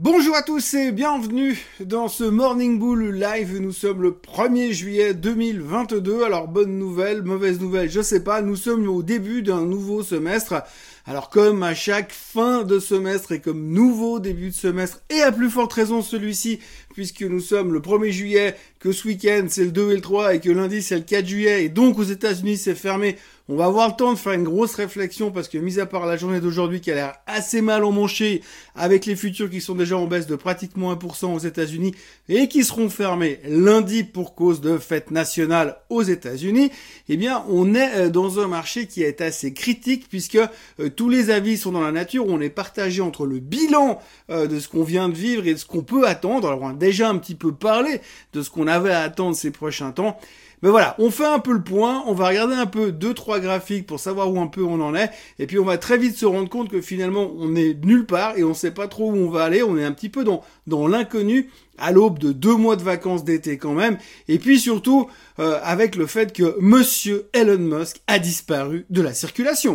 Bonjour à tous et bienvenue dans ce Morning Bull Live. Nous sommes le 1er juillet 2022. Alors bonne nouvelle, mauvaise nouvelle, je sais pas. Nous sommes au début d'un nouveau semestre. Alors comme à chaque fin de semestre et comme nouveau début de semestre et à plus forte raison celui-ci, puisque nous sommes le 1er juillet, que ce week-end c'est le 2 et le 3 et que lundi c'est le 4 juillet et donc aux États-Unis c'est fermé. On va avoir le temps de faire une grosse réflexion parce que mis à part la journée d'aujourd'hui qui a l'air assez mal emmanchée avec les futurs qui sont déjà en baisse de pratiquement 1% aux États-Unis et qui seront fermés lundi pour cause de fête nationale aux États-Unis, eh bien on est dans un marché qui est assez critique puisque tous les avis sont dans la nature, on est partagé entre le bilan de ce qu'on vient de vivre et de ce qu'on peut attendre. Alors on a déjà un petit peu parlé de ce qu'on avait à attendre ces prochains temps. Mais voilà, on fait un peu le point, on va regarder un peu 2-3 graphiques pour savoir où un peu on en est, et puis on va très vite se rendre compte que finalement on est nulle part et on sait pas trop où on va aller, on est un petit peu dans l'inconnu, à l'aube de 2 mois de vacances d'été quand même, et puis surtout avec le fait que Monsieur Elon Musk a disparu de la circulation.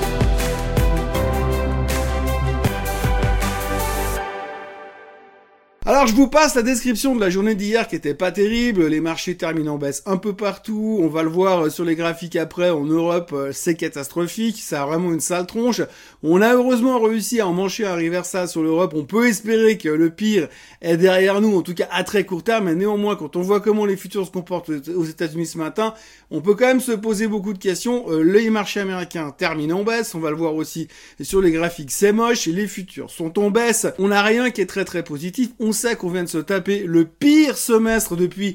Alors je vous passe la description de la journée d'hier qui était pas terrible, les marchés terminent en baisse un peu partout, on va le voir sur les graphiques après, en Europe c'est catastrophique, ça a vraiment une sale tronche. On a heureusement réussi à emmancher un reversal sur l'Europe, on peut espérer que le pire est derrière nous, en tout cas à très court terme, mais néanmoins quand on voit comment les futurs se comportent aux États-Unis ce matin, on peut quand même se poser beaucoup de questions. Les marchés américains terminent en baisse, on va le voir aussi sur les graphiques, c'est moche, les futurs sont en baisse, on n'a rien qui est très très positif, on sait qu'on vient de se taper le pire semestre depuis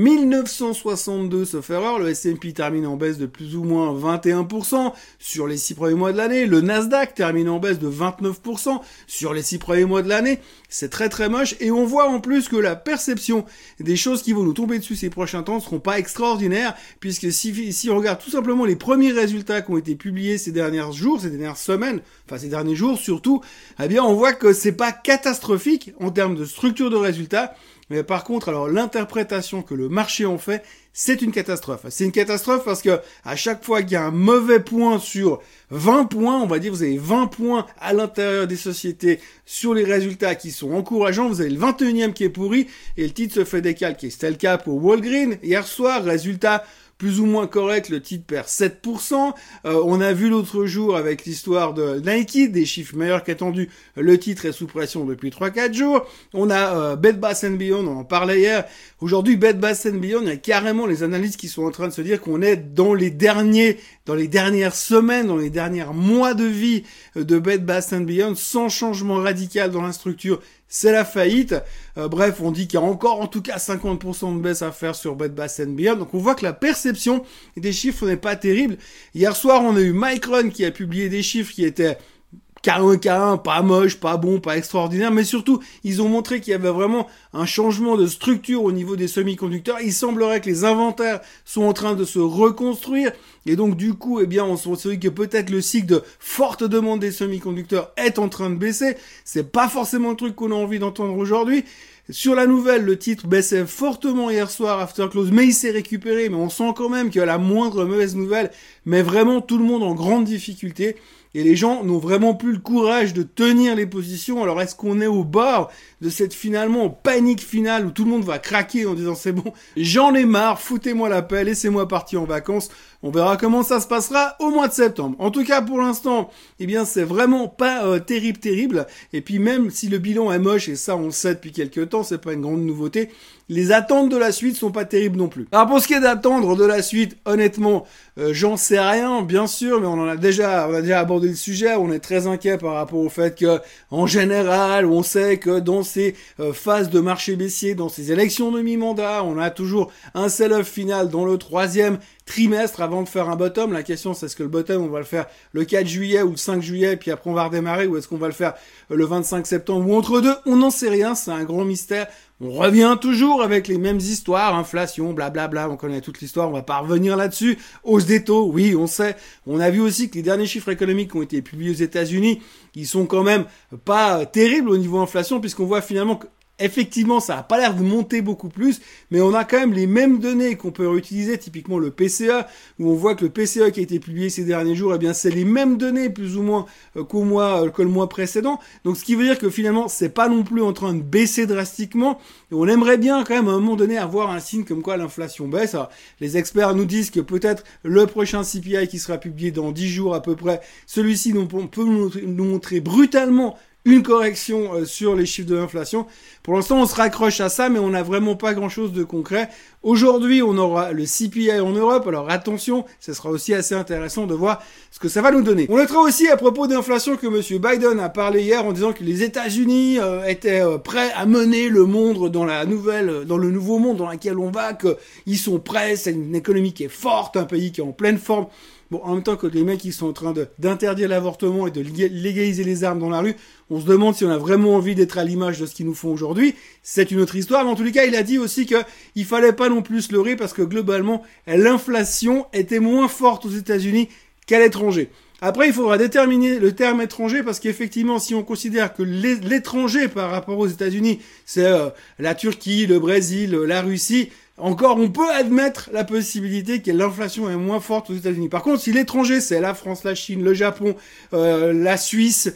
1962, sauf erreur. Le S&P termine en baisse de plus ou moins 21% sur les 6 premiers mois de l'année. Le Nasdaq termine en baisse de 29% sur les 6 premiers mois de l'année. C'est très très moche et on voit en plus que la perception des choses qui vont nous tomber dessus ces prochains temps ne seront pas extraordinaires, puisque si on regarde tout simplement les premiers résultats qui ont été publiés ces derniers jours, ces dernières semaines, enfin ces derniers jours surtout, eh bien on voit que c'est pas catastrophique en termes de structure de résultats. Mais par contre, alors l'interprétation que le marché en fait, c'est une catastrophe. C'est une catastrophe parce que à chaque fois qu'il y a un mauvais point sur 20 points, on va dire vous avez 20 points à l'intérieur des sociétés sur les résultats qui sont encourageants, vous avez le 21e qui est pourri et le titre se fait décalquer. C'était le cas pour Walgreens hier soir, résultat plus ou moins correct, le titre perd 7%. On a vu l'autre jour avec l'histoire de Nike, des chiffres meilleurs qu'attendus, le titre est sous pression depuis 3-4 jours. On a Bed Bath & Beyond, on en parlait hier. Aujourd'hui, Bed Bath & Beyond, il y a carrément les analystes qui sont en train de se dire qu'on est dans les dernières semaines, dans les derniers mois de vie de Bed Bath & Beyond, sans changement radical dans la structure. C'est la faillite. Bref, on dit qu'il y a encore en tout cas 50% de baisse à faire sur Bed Bath & Beyond. Donc on voit que la perception des chiffres n'est pas terrible. Hier soir, on a eu Micron qui a publié des chiffres qui étaient K1, pas moche, pas bon, pas extraordinaire, mais surtout, ils ont montré qu'il y avait vraiment un changement de structure au niveau des semi-conducteurs. Il semblerait que les inventaires sont en train de se reconstruire, et donc du coup, eh bien, on se dit que peut-être le cycle de forte demande des semi-conducteurs est en train de baisser. C'est pas forcément le truc qu'on a envie d'entendre aujourd'hui. Sur la nouvelle, le titre baissait fortement hier soir after close, mais il s'est récupéré, mais on sent quand même que la moindre mauvaise nouvelle met vraiment tout le monde en grande difficulté. Et les gens n'ont vraiment plus le courage de tenir les positions. Alors est-ce qu'on est au bord de cette finalement panique finale où tout le monde va craquer en disant c'est bon, j'en ai marre, foutez-moi la paix, laissez-moi partir en vacances. On verra comment ça se passera au mois de septembre. En tout cas pour l'instant, eh bien c'est vraiment pas terrible. Et puis même si le bilan est moche, et ça on le sait depuis quelques temps, c'est pas une grande nouveauté, les attentes de la suite sont pas terribles non plus. Alors pour ce qui est d'attendre de la suite, honnêtement, j'en sais rien, bien sûr, mais on a déjà abordé le sujet. On est très inquiet par rapport au fait que, en général, on sait que dans ces phases de marché baissier, dans ces élections de mi-mandat, on a toujours un sell-off final dans le 3e trimestre avant de faire un bottom. La question c'est est-ce que le bottom on va le faire le 4 juillet ou le 5 juillet puis après on va redémarrer, ou est-ce qu'on va le faire le 25 septembre ou entre deux, on n'en sait rien, c'est un grand mystère. On revient toujours avec les mêmes histoires, inflation, blablabla, on connaît toute l'histoire, on va pas revenir là-dessus. Hausse des taux, oui, on sait. On a vu aussi que les derniers chiffres économiques qui ont été publiés aux États-Unis, ils sont quand même pas terribles au niveau inflation, puisqu'on voit finalement que effectivement, ça a pas l'air de monter beaucoup plus, mais on a quand même les mêmes données qu'on peut réutiliser, typiquement le PCE, où on voit que le PCE qui a été publié ces derniers jours, eh bien, c'est les mêmes données, plus ou moins, que le mois précédent. Donc, ce qui veut dire que finalement, c'est pas non plus en train de baisser drastiquement. Et on aimerait bien, quand même, à un moment donné, avoir un signe comme quoi l'inflation baisse. Alors, les experts nous disent que peut-être le prochain CPI qui sera publié dans 10 jours à peu près, celui-ci peut nous montrer brutalement une correction sur les chiffres de l'inflation. Pour l'instant, on se raccroche à ça, mais on n'a vraiment pas grand-chose de concret. Aujourd'hui, on aura le CPI en Europe. Alors attention, ce sera aussi assez intéressant de voir ce que ça va nous donner. On notera aussi à propos d'inflation que M. Biden a parlé hier en disant que les États-Unis étaient prêts à mener le monde dans le nouveau monde dans lequel on va, qu'ils sont prêts, c'est une économie qui est forte, un pays qui est en pleine forme. Bon, en même temps que les mecs qui sont en train d'interdire l'avortement et de légaliser les armes dans la rue, on se demande si on a vraiment envie d'être à l'image de ce qu'ils nous font aujourd'hui. C'est une autre histoire, mais en tous les cas, il a dit aussi que il fallait pas non plus se leurrer parce que globalement, l'inflation était moins forte aux États-Unis qu'à l'étranger. Après, il faudra déterminer le terme étranger parce qu'effectivement, si on considère que l'étranger par rapport aux États-Unis, c'est la Turquie, le Brésil, la Russie, encore, on peut admettre la possibilité que l'inflation est moins forte aux États-Unis. Par contre, si l'étranger, c'est la France, la Chine, le Japon, la Suisse,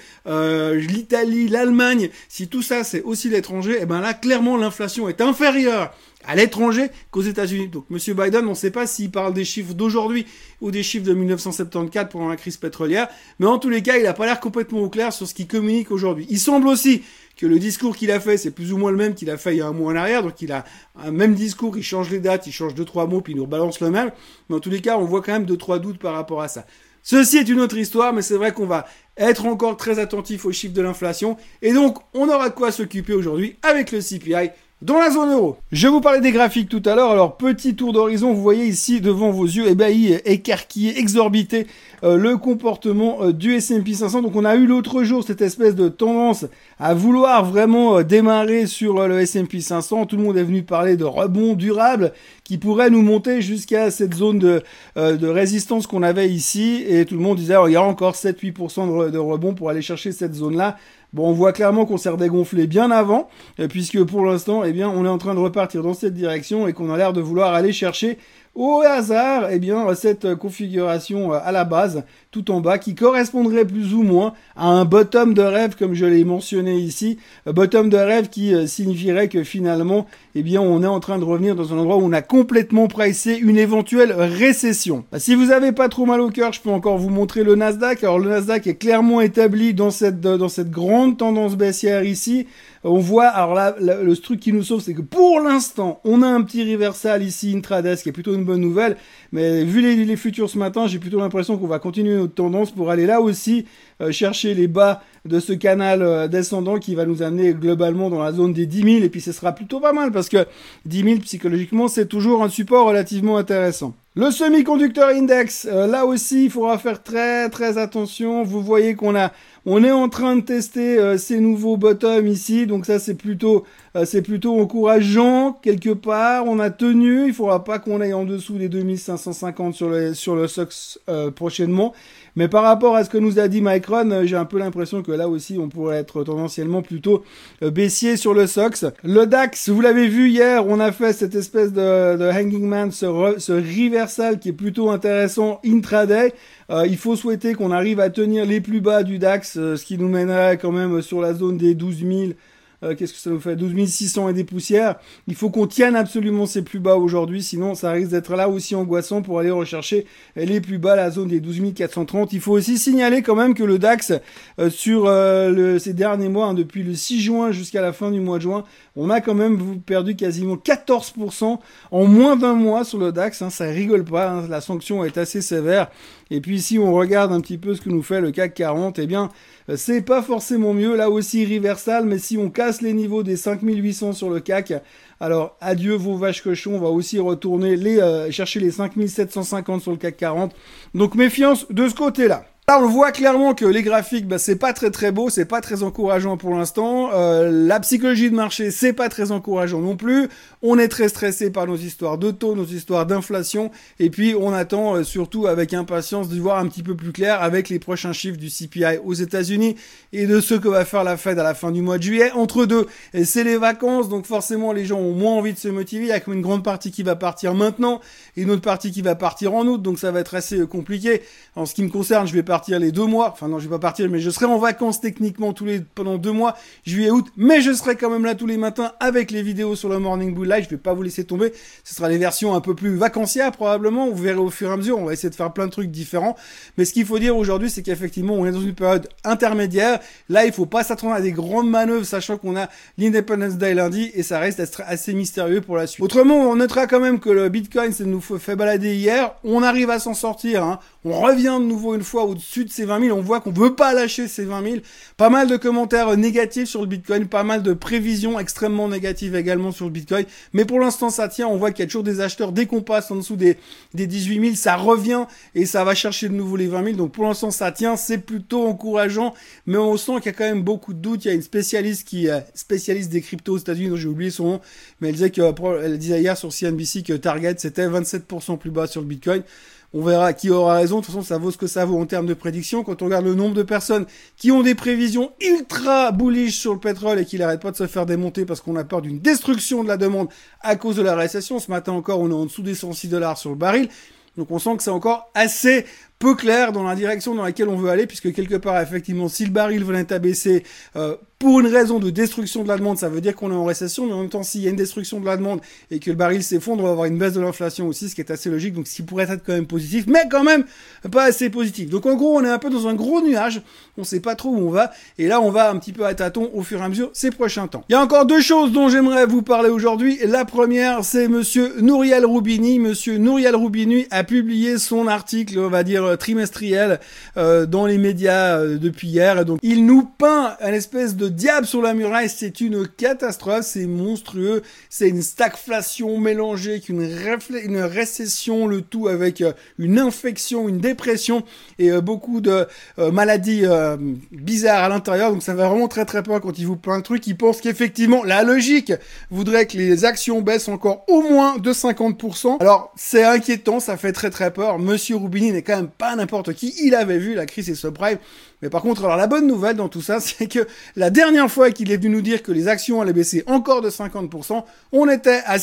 l'Italie, l'Allemagne, si tout ça, c'est aussi l'étranger, eh ben là, clairement, l'inflation est inférieure à l'étranger qu'aux États-Unis. Donc, Monsieur Biden, on ne sait pas s'il parle des chiffres d'aujourd'hui ou des chiffres de 1974 pendant la crise pétrolière, mais en tous les cas, il n'a pas l'air complètement au clair sur ce qu'il communique aujourd'hui. Il semble aussi que le discours qu'il a fait, c'est plus ou moins le même qu'il a fait il y a un mois en arrière, donc il a un même discours, il change les dates, il change 2-3 mots, puis il nous rebalance le même, mais en tous les cas, on voit quand même 2-3 doutes par rapport à ça. Ceci est une autre histoire, mais c'est vrai qu'on va être encore très attentif aux chiffres de l'inflation, et donc on aura de quoi s'occuper aujourd'hui avec le CPI dans la zone euro. Je vous parlais des graphiques tout à l'heure, alors petit tour d'horizon, vous voyez ici devant vos yeux ébahis, écarquillés, exorbités, le comportement du S&P 500. Donc on a eu l'autre jour cette espèce de tendance à vouloir vraiment démarrer sur le S&P 500. Tout le monde est venu parler de rebond durable qui pourrait nous monter jusqu'à cette zone de résistance qu'on avait ici. Et tout le monde disait, il y a encore 7-8% de rebond pour aller chercher cette zone-là. Bon, on voit clairement qu'on s'est redégonflé bien avant, puisque pour l'instant, eh bien, on est en train de repartir dans cette direction et qu'on a l'air de vouloir aller chercher au hasard, eh bien, cette configuration à la base, tout en bas, qui correspondrait plus ou moins à un bottom de rêve, comme je l'ai mentionné ici. Bottom de rêve qui signifierait que finalement, eh bien, on est en train de revenir dans un endroit où on a complètement pricé une éventuelle récession. Si vous avez pas trop mal au cœur, je peux encore vous montrer le Nasdaq. Alors, le Nasdaq est clairement établi dans cette grande tendance baissière ici. On voit, alors là, le truc qui nous sauve, c'est que pour l'instant, on a un petit reversal ici, intraday, ce qui est plutôt une bonne nouvelle. Mais vu les futurs ce matin, j'ai plutôt l'impression qu'on va continuer notre tendance pour aller là aussi chercher les bas de ce canal descendant qui va nous amener globalement dans la zone des 10 000. Et puis ce sera plutôt pas mal parce que 10 000 psychologiquement, c'est toujours un support relativement intéressant. Le semi-conducteur index, là aussi, il faudra faire très très attention. Vous voyez qu'on est en train de tester ces nouveaux bottoms ici, donc ça c'est plutôt encourageant quelque part. On a tenu, il faudra pas qu'on aille en dessous des 2550 sur le SOX prochainement. Mais par rapport à ce que nous a dit Micron, j'ai un peu l'impression que là aussi on pourrait être tendanciellement plutôt baissier sur le SOX. Le DAX, vous l'avez vu hier, on a fait cette espèce de hanging man, ce reversal qui est plutôt intéressant intraday. Il faut souhaiter qu'on arrive à tenir les plus bas du DAX, ce qui nous mènerait quand même sur la zone des 12 000. Qu'est-ce que ça nous fait? 12 600 et des poussières. Il faut qu'on tienne absolument ces plus bas aujourd'hui, sinon ça risque d'être là aussi angoissant pour aller rechercher les plus bas, la zone des 12 430. Il faut aussi signaler quand même que le DAX, sur ces derniers mois, depuis le 6 juin jusqu'à la fin du mois de juin, on a quand même perdu quasiment 14% en moins d'un mois sur le DAX. Ça rigole pas, la sanction est assez sévère. Et puis si on regarde un petit peu ce que nous fait le CAC 40, eh bien c'est pas forcément mieux. Là aussi reversal, mais si on casse les niveaux des 5800 sur le CAC, alors adieu vos vaches cochons, on va aussi retourner chercher les 5750 sur le CAC 40. Donc méfiance de ce côté-là. Là, on voit clairement que les graphiques, c'est pas très beau, c'est pas très encourageant pour l'instant. La psychologie de marché, c'est pas très encourageant non plus. On est très stressé par nos histoires de taux, nos histoires d'inflation, et puis on attend surtout avec impatience de voir un petit peu plus clair avec les prochains chiffres du CPI aux États-Unis et de ce que va faire la Fed à la fin du mois de juillet. Entre deux, c'est les vacances, donc forcément les gens ont moins envie de se motiver. Il y a comme une grande partie qui va partir maintenant et une autre partie qui va partir en août, donc ça va être assez compliqué. En ce qui me concerne, je vais partir les 2 mois, enfin non, je vais pas partir, mais je serai en vacances techniquement pendant 2 mois, juillet, août, mais je serai quand même là tous les matins avec les vidéos sur le Morning Bull Live. Je vais pas vous laisser tomber, ce sera les versions un peu plus vacancières probablement, vous verrez au fur et à mesure, on va essayer de faire plein de trucs différents, mais ce qu'il faut dire aujourd'hui, c'est qu'effectivement, on est dans une période intermédiaire. Là, il faut pas s'attendre à des grandes manœuvres, sachant qu'on a l'Independence Day lundi, et ça reste d'être assez mystérieux pour la suite. Autrement, on notera quand même que le Bitcoin, ça nous fait balader hier, on arrive à s'en sortir, hein. On revient de nouveau une fois au-dessus de ces 20 000, on voit qu'on veut pas lâcher ces 20 000. Pas mal de commentaires négatifs sur le Bitcoin, pas mal de prévisions extrêmement négatives également sur le Bitcoin. Mais pour l'instant, ça tient, on voit qu'il y a toujours des acheteurs. Dès qu'on passe en dessous des 18 000, ça revient et ça va chercher de nouveau les 20 000. Donc pour l'instant, ça tient, c'est plutôt encourageant. Mais on sent qu'il y a quand même beaucoup de doutes. Il y a une spécialiste qui est spécialiste des cryptos aux États-Unis, dont j'ai oublié son nom, mais elle disait hier sur CNBC que Target, c'était 27% plus bas sur le Bitcoin. On verra qui aura raison. De toute façon, ça vaut ce que ça vaut en termes de prédiction. Quand on regarde le nombre de personnes qui ont des prévisions ultra bullish sur le pétrole et qui n'arrêtent pas de se faire démonter parce qu'on a peur d'une destruction de la demande à cause de la récession. Ce matin encore, on est en dessous des $106 sur le baril. Donc on sent que c'est encore assez peu clair dans la direction dans laquelle on veut aller, puisque quelque part, effectivement, si le baril venait à baisser pour une raison de destruction de la demande, ça veut dire qu'on est en récession, mais en même temps, s'il y a une destruction de la demande et que le baril s'effondre, on va avoir une baisse de l'inflation aussi, ce qui est assez logique, donc ce qui pourrait être quand même positif, mais quand même pas assez positif. Donc en gros, on est un peu dans un gros nuage, on sait pas trop où on va, et là, on va un petit peu à tâtons au fur et à mesure ces prochains temps. Il y a encore 2 choses dont j'aimerais vous parler aujourd'hui. La première, c'est monsieur Nouriel Roubini. Monsieur Nouriel Roubini a publié son article, on va dire, trimestriel dans les médias depuis hier. Donc il nous peint une espèce de diable sur la muraille. C'est une catastrophe, c'est monstrueux, c'est une stagflation mélangée avec une récession, le tout avec une infection, une dépression et beaucoup de maladies bizarres à l'intérieur. Donc ça va vraiment très peur quand il vous peint le truc. Il pense qu'effectivement la logique voudrait que les actions baissent encore au moins de 50%. Alors c'est inquiétant, ça fait très peur. Monsieur Roubini n'est quand même pas n'importe qui, il avait vu la crise et subprime. Mais par contre, alors la bonne nouvelle dans tout ça, c'est que la dernière fois qu'il est venu nous dire que les actions allaient baisser encore de 50%, on était à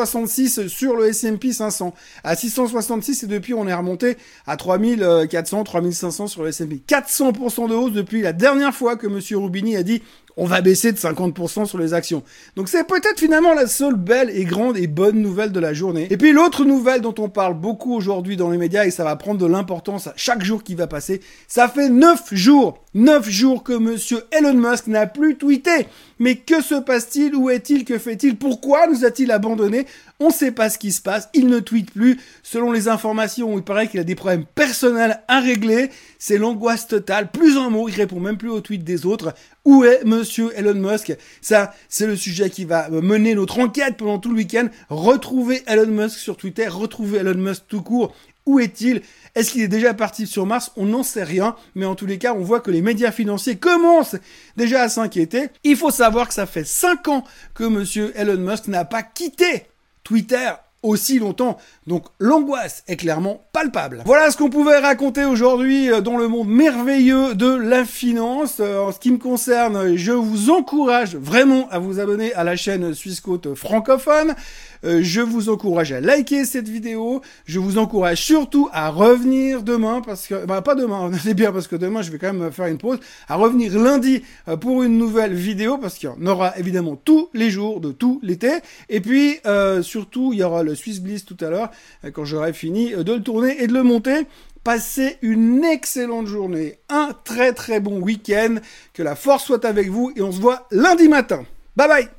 666 sur le S&P 500. À 666 et depuis on est remonté à 3400, 3500 sur le S&P. 400% de hausse depuis la dernière fois que monsieur Roubini a dit on va baisser de 50% sur les actions. Donc c'est peut-être finalement la seule belle et grande et bonne nouvelle de la journée. Et puis l'autre nouvelle dont on parle beaucoup aujourd'hui dans les médias, et ça va prendre de l'importance à chaque jour qui va passer, ça fait 9 jours que monsieur Elon Musk n'a plus tweeté. Mais que se passe-t-il? Où est-il? Que fait-il? Pourquoi nous a-t-il abandonné? On ne sait pas ce qui se passe. Il ne tweete plus. Selon les informations, il paraît qu'il a des problèmes personnels à régler. C'est l'angoisse totale. Plus un mot, il répond même plus aux tweets des autres. Où est monsieur Elon Musk? Ça, c'est le sujet qui va mener notre enquête pendant tout le week-end. Retrouver Elon Musk sur Twitter, retrouver Elon Musk tout court. Où est-il? Est-ce qu'il est déjà parti sur Mars? On n'en sait rien, mais en tous les cas, on voit que les médias financiers commencent déjà à s'inquiéter. Il faut savoir que ça fait 5 ans que monsieur Elon Musk n'a pas quitté Twitter aussi longtemps. Donc l'angoisse est clairement palpable. Voilà ce qu'on pouvait raconter aujourd'hui dans le monde merveilleux de la finance. En ce qui me concerne, je vous encourage vraiment à vous abonner à la chaîne Suisse Côte francophone. Je vous encourage à liker cette vidéo. Je vous encourage surtout à revenir demain parce que, pas demain, c'est bien parce que demain je vais quand même faire une pause. À revenir lundi pour une nouvelle vidéo parce qu'il y en aura évidemment tous les jours de tout l'été. Et puis surtout il y aura le Swiss Bliss tout à l'heure quand j'aurai fini de le tourner et de le monter. Passez une excellente journée, un très bon week-end. Que la force soit avec vous et on se voit lundi matin. Bye bye.